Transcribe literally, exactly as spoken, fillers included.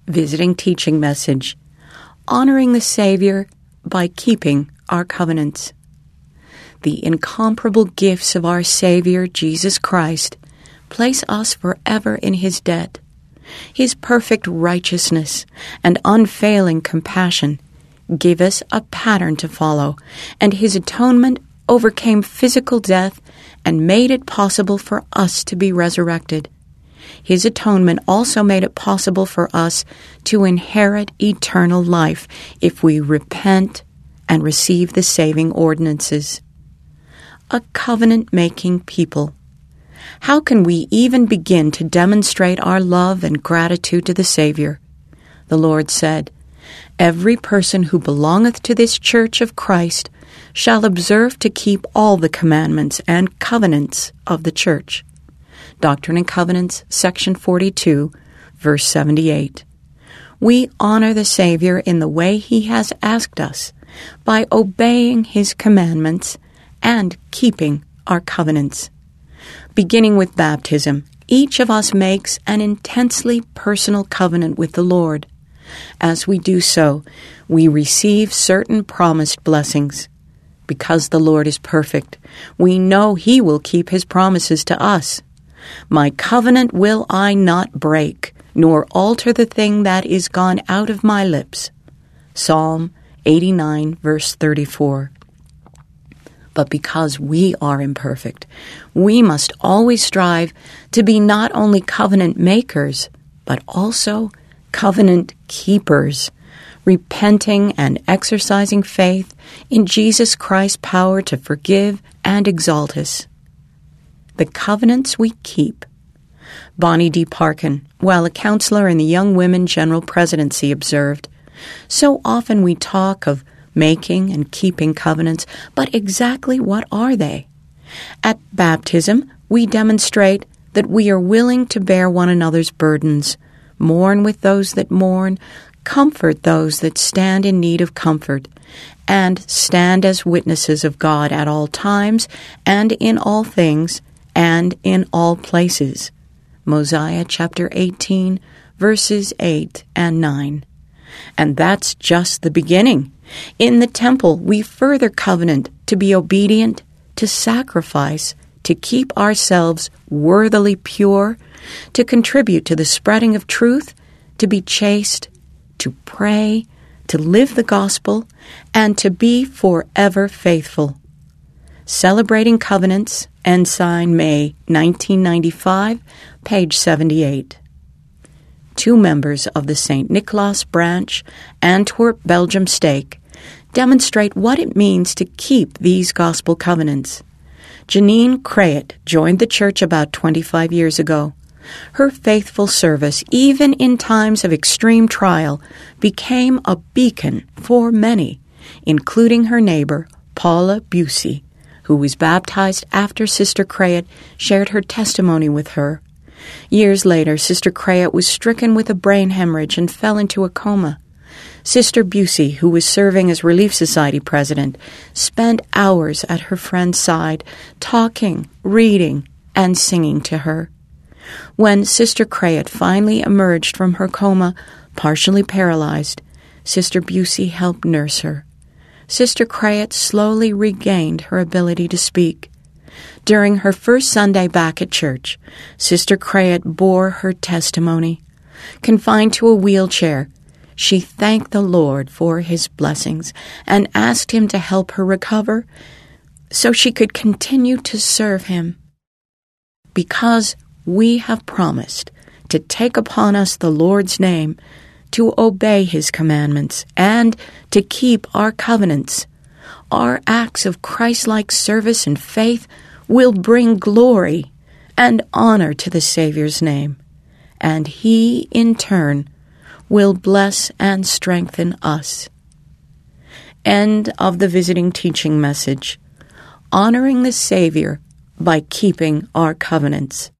Visiting Teaching Message: Honoring the Savior by Keeping Our Covenants. The incomparable gifts of our Savior, Jesus Christ, place us forever in His debt. His perfect righteousness and unfailing compassion give us a pattern to follow, and His atonement overcame physical death and made it possible for us to be resurrected. His atonement also made it possible for us to inherit eternal life if we repent and receive the saving ordinances. A covenant-making people. How can we even begin to demonstrate our love and gratitude to the Savior? The Lord said, "Every person who belongeth to this church of Christ shall observe to keep all the commandments and covenants of the church." Doctrine and Covenants, section forty-two, verse seventy-eight. We honor the Savior in the way He has asked us, by obeying His commandments and keeping our covenants. Beginning with baptism, each of us makes an intensely personal covenant with the Lord. As we do so, we receive certain promised blessings. Because the Lord is perfect, we know He will keep His promises to us. "My covenant will I not break, nor alter the thing that is gone out of my lips." Psalm eighty-nine, verse thirty-four. But because we are imperfect, we must always strive to be not only covenant makers, but also covenant keepers, repenting and exercising faith in Jesus Christ's power to forgive and exalt us. The covenants we keep. Bonnie D. Parkin, while a counselor in the Young Women General Presidency, observed, "So often we talk of making and keeping covenants, but exactly what are they? At baptism, we demonstrate that we are willing to bear one another's burdens, mourn with those that mourn, comfort those that stand in need of comfort, and stand as witnesses of God at all times and in all things and in all places." Mosiah chapter eighteen, verses eight and nine. And that's just the beginning. In the temple, we further covenant to be obedient, to sacrifice, to keep ourselves worthily pure, to contribute to the spreading of truth, to be chaste, to pray, to live the gospel, and to be forever faithful. Celebrating Covenants, Ensign, May nineteen ninety-five, page seventy-eight. Two members of the Saint Nicholas branch, Antwerp, Belgium stake, demonstrate what it means to keep these gospel covenants. Janine Crayet joined the church about twenty-five years ago. Her faithful service, even in times of extreme trial, became a beacon for many, including her neighbor, Paula Busey, who was baptized after Sister Crayet shared her testimony with her. Years later, Sister Crayet was stricken with a brain hemorrhage and fell into a coma. Sister Busey, who was serving as Relief Society president, spent hours at her friend's side, talking, reading, and singing to her. When Sister Crayet finally emerged from her coma, partially paralyzed, Sister Busey helped nurse her. Sister Crayet slowly regained her ability to speak. During her first Sunday back at church, Sister Crayet bore her testimony. Confined to a wheelchair, she thanked the Lord for His blessings and asked Him to help her recover so she could continue to serve Him. Because we have promised to take upon us the Lord's name, to obey His commandments, and to keep our covenants, our acts of Christ-like service and faith will bring glory and honor to the Savior's name, and He, in turn, will bless and strengthen us. End of the Visiting Teaching Message: Honoring the Savior by Keeping Our Covenants.